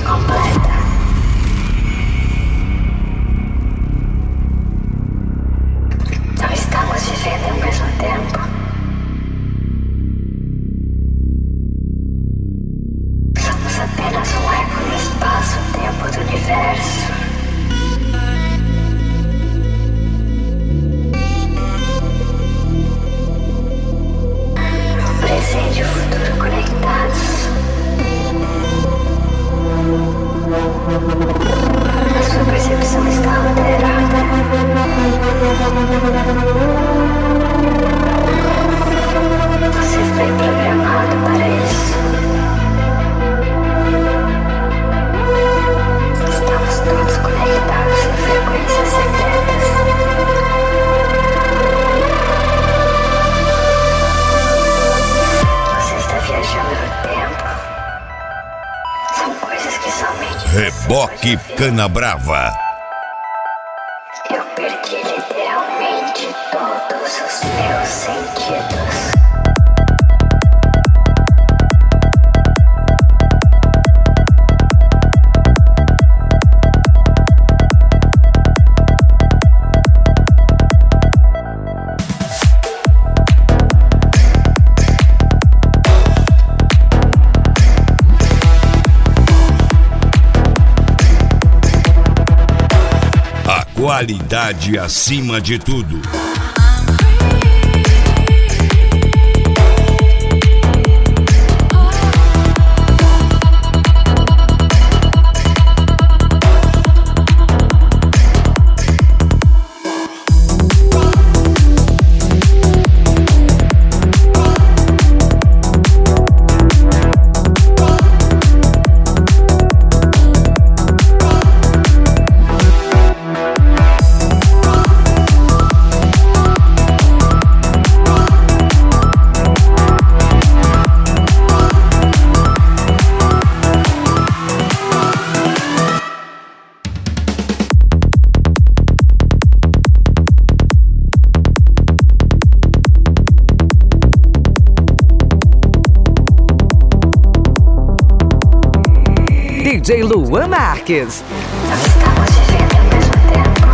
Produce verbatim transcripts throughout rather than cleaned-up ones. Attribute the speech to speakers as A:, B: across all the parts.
A: completa. Não estamos vivendo ao mesmo tempo. Somos apenas um eco no espaço-tempo do universo. O presente e o futuro conectados. A sua percepção está alterada. Você foi programado para isso. Estamos todos conectados em frequências secretas. Você está viajando no tempo. São coisas que somente
B: Reboque Canabrava.
A: Eu perdi literalmente todos os meus sentidos.
B: Qualidade acima de tudo.
C: D J Luan Marques.
A: Não estamos vivendo ao mesmo tempo.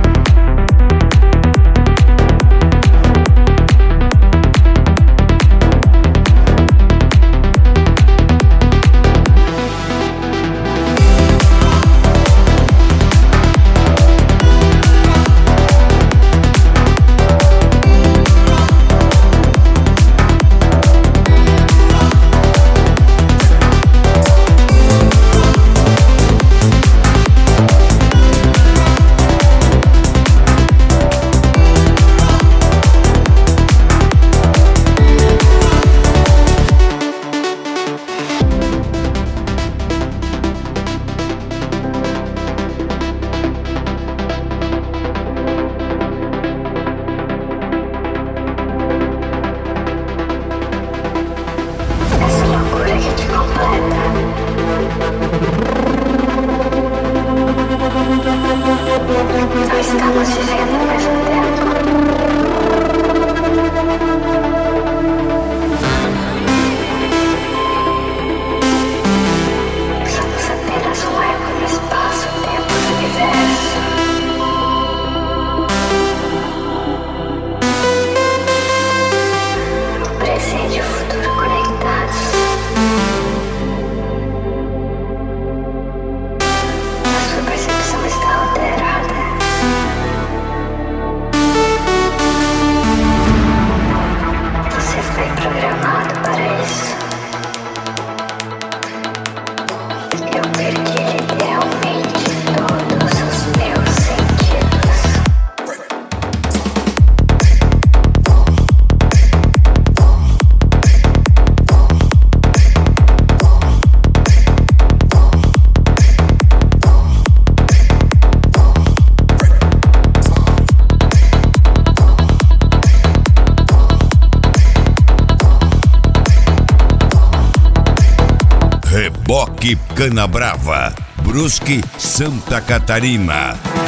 A: Não estamos vivendo ao mesmo tempo. Somos apenas um eco no espaço-tempo do universo. O presente e o futuro conectados. A sua percepção está alterada. Você foi programado para isso. Eu perdi literalmente todos os meus sentidos.
B: Reboque Canabrava, Brusque, Santa Catarina.